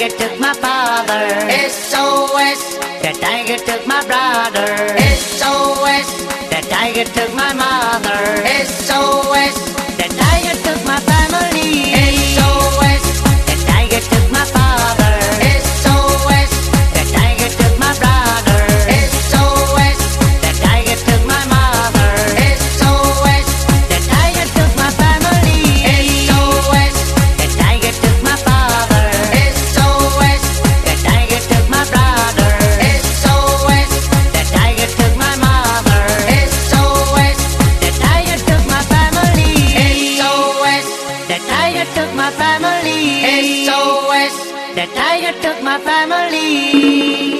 tiger took my father. SOS. The tiger took my brother. SOS. The tiger took my mother. SOS. The tiger took my family. SOS. The tiger took my father. SOS. The tiger took my brother. SOS. The tiger took my mother. SOS. The tiger took my family. SOS. The tiger took my father. SOS. The tiger took my brother. SOS. The tiger took my mother. SOS. The tiger took my family. SOS. The tiger took my family. SOS. The tiger took my family.